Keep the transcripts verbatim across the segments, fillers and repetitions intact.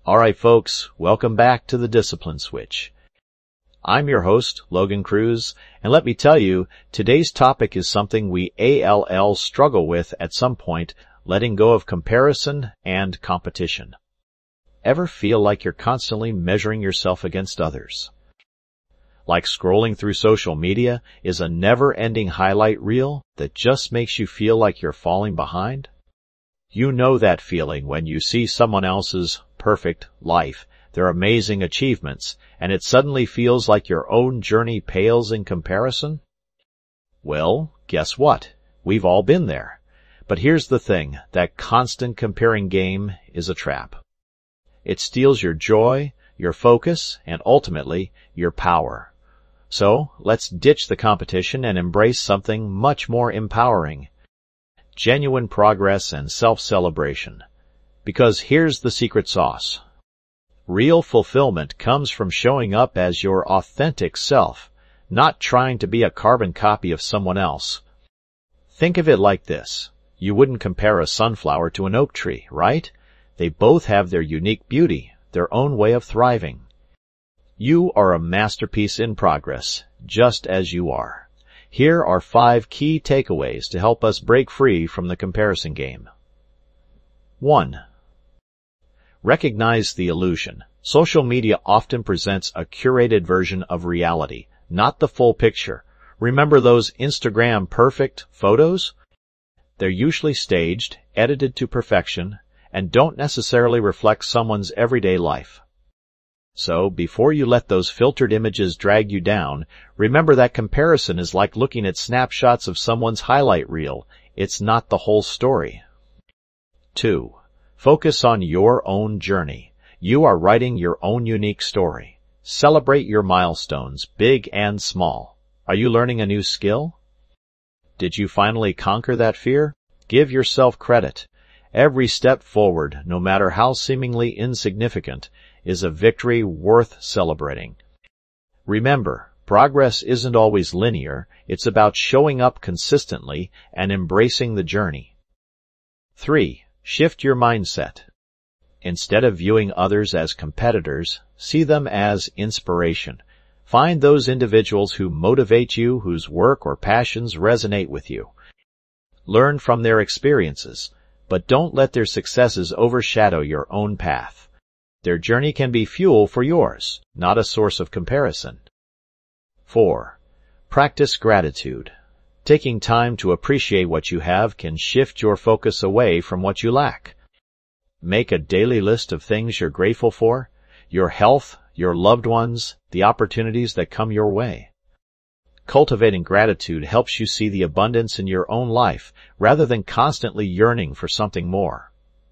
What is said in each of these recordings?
All right, folks, welcome back to the Discipline Switch. I'm your host, Logan Cruz, and let me tell you, today's topic is something we A L L struggle with at some point, letting go of comparison and competition. Ever feel like you're constantly measuring yourself against others? Like scrolling through social media is a never-ending highlight reel that just makes you feel like you're falling behind? You know that feeling when you see someone else's perfect life, their amazing achievements, and it suddenly feels like your own journey pales in comparison? Well, guess what? We've all been there. But here's the thing, that constant comparing game is a trap. It steals your joy, your focus, and ultimately, your power. So, let's ditch the competition and embrace something much more empowering. Genuine progress and self-celebration. Because here's the secret sauce. Real fulfillment comes from showing up as your authentic self, not trying to be a carbon copy of someone else. Think of it like this. You wouldn't compare a sunflower to an oak tree, right? They both have their unique beauty, their own way of thriving. You are a masterpiece in progress, just as you are. Here are five key takeaways to help us break free from the comparison game. One. Recognize the illusion. Social media often presents a curated version of reality, not the full picture. Remember those Instagram perfect photos? They're usually staged, edited to perfection, and don't necessarily reflect someone's everyday life. So, before you let those filtered images drag you down, remember that comparison is like looking at snapshots of someone's highlight reel. It's not the whole story. Two. Focus on your own journey. You are writing your own unique story. Celebrate your milestones, big and small. Are you learning a new skill? Did you finally conquer that fear? Give yourself credit. Every step forward, no matter how seemingly insignificant, is a victory worth celebrating. Remember, progress isn't always linear. It's about showing up consistently and embracing the journey. Three. Shift your mindset. Instead of viewing others as competitors, see them as inspiration. Find those individuals who motivate you, whose work or passions resonate with you. Learn from their experiences, but don't let their successes overshadow your own path. Their journey can be fuel for yours, not a source of comparison. Four. Practice gratitude. Taking time to appreciate what you have can shift your focus away from what you lack. Make a daily list of things you're grateful for, your health, your loved ones, the opportunities that come your way. Cultivating gratitude helps you see the abundance in your own life rather than constantly yearning for something more.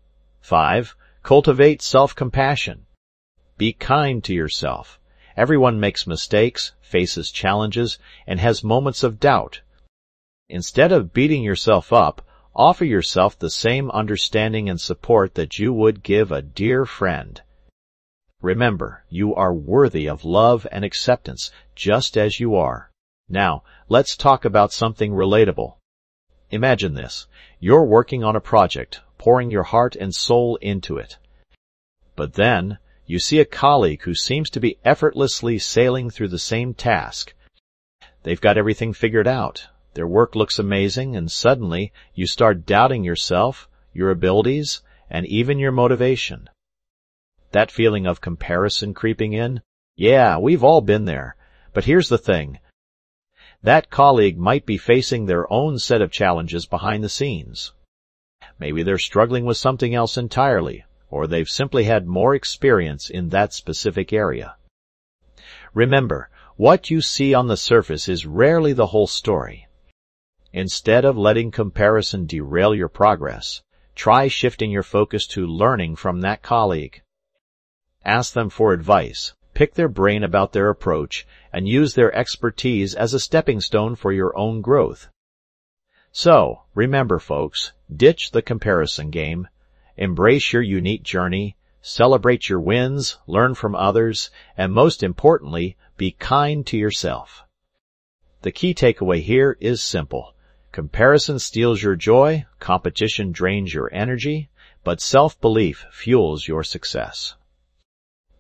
Five. Cultivate self-compassion. Be kind to yourself. Everyone makes mistakes, faces challenges, and has moments of doubt. Instead of beating yourself up, offer yourself the same understanding and support that you would give a dear friend. Remember, you are worthy of love and acceptance just as you are. Now, let's talk about something relatable. Imagine this. You're working on a project, pouring your heart and soul into it. But then, you see a colleague who seems to be effortlessly sailing through the same task. They've got everything figured out. Their work looks amazing, and suddenly you start doubting yourself, your abilities, and even your motivation. That feeling of comparison creeping in? Yeah, we've all been there. But here's the thing. That colleague might be facing their own set of challenges behind the scenes. Maybe they're struggling with something else entirely, or they've simply had more experience in that specific area. Remember, what you see on the surface is rarely the whole story. Instead of letting comparison derail your progress, try shifting your focus to learning from that colleague. Ask them for advice, pick their brain about their approach, and use their expertise as a stepping stone for your own growth. So, remember folks, ditch the comparison game, embrace your unique journey, celebrate your wins, learn from others, and most importantly, be kind to yourself. The key takeaway here is simple. Comparison steals your joy, competition drains your energy, but self-belief fuels your success.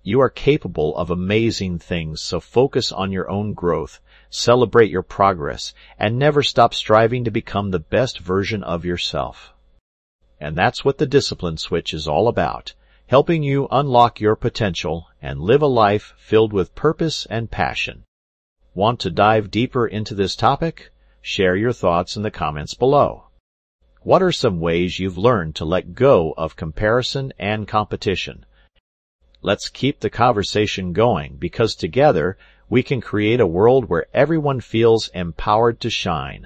You are capable of amazing things, so focus on your own growth, celebrate your progress, and never stop striving to become the best version of yourself. And that's what the Discipline Switch is all about, helping you unlock your potential and live a life filled with purpose and passion. Want to dive deeper into this topic? Share your thoughts in the comments below. What are some ways you've learned to let go of comparison and competition? Let's keep the conversation going, because together we can create a world where everyone feels empowered to shine.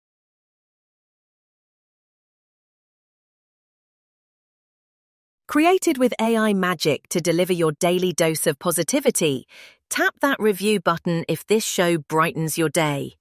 Created with A I magic to deliver your daily dose of positivity, tap that review button if this show brightens your day.